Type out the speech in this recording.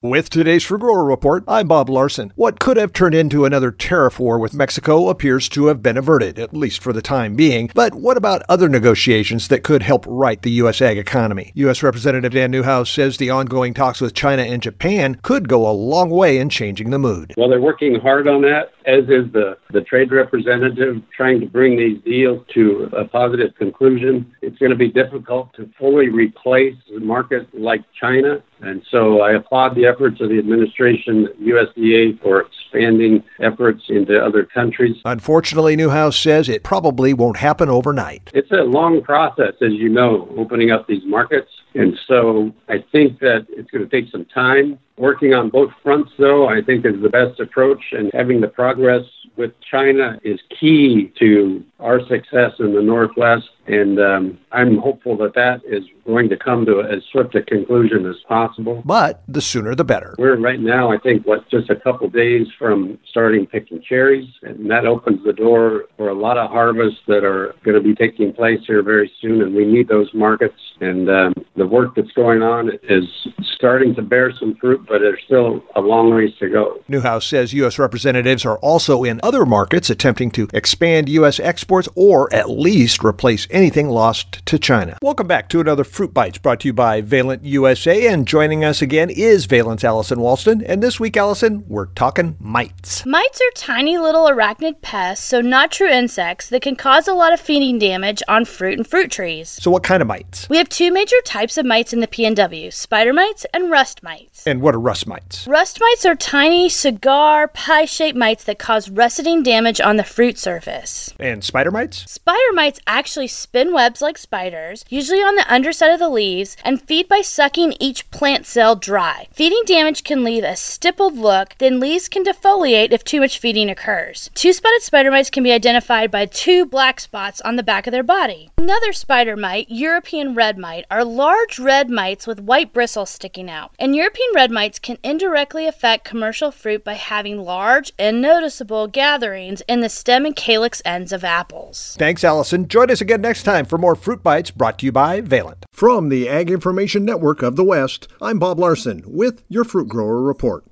With today's Fruit Grower Report, I'm Bob Larson. What could have turned into another tariff war with Mexico appears to have been averted, at least for the time being. But what about other negotiations that could help right the U.S. ag economy? U.S. Representative Dan Newhouse says the ongoing talks with China and Japan could go a long way in changing the mood. Well, they're working hard on that, as is the trade representative, trying to bring these deals to a positive conclusion. It's going to be difficult to fully replace a market like China. And so I applaud the efforts of the administration, USDA, for expanding efforts into other countries. Unfortunately, Newhouse says it probably won't happen overnight. It's a long process, as you know, opening up these markets. And so I think that it's going to take some time. Working on both fronts, though, I think is the best approach. And having the progress with China is key to our success in the Northwest. And I'm hopeful that that is going to come to as swift a conclusion as possible. But the sooner the better. We're right now, I think, just a couple days from starting picking cherries. And that opens the door for a lot of harvests that are going to be taking place here very soon. And we need those markets. And the work that's going on is starting to bear some fruit, but there's still a long ways to go. Newhouse says U.S. representatives are also in other markets attempting to expand U.S. exports or at least replace anything lost to China. Welcome back to another Fruit Bites brought to you by Valent USA, and joining us again is Valent's Allison Walston. And this week, Allison, we're talking mites. Mites are tiny little arachnid pests, so not true insects, that can cause a lot of feeding damage on fruit and fruit trees. So what kind of mites? We have two major types of mites in the PNW, spider mites and rust mites. And what are rust mites? Rust mites are tiny, cigar, pie-shaped mites that cause rusting damage on the fruit surface. And spider mites? Spider mites actually spin webs like spiders, usually on the underside of the leaves, and feed by sucking each plant cell dry. Feeding damage can leave a stippled look, then leaves can defoliate if too much feeding occurs. Two-spotted spider mites can be identified by two black spots on the back of their body. Another spider mite, European red mite, are large red mites with white bristles sticking out. And European red mites can indirectly affect commercial fruit by having large and noticeable gatherings in the stem and calyx ends of apples. Thanks, Allison. Join us again next time for more Fruit Bites brought to you by Valent. From the Ag Information Network of the West, I'm Bob Larson with your Fruit Grower Report.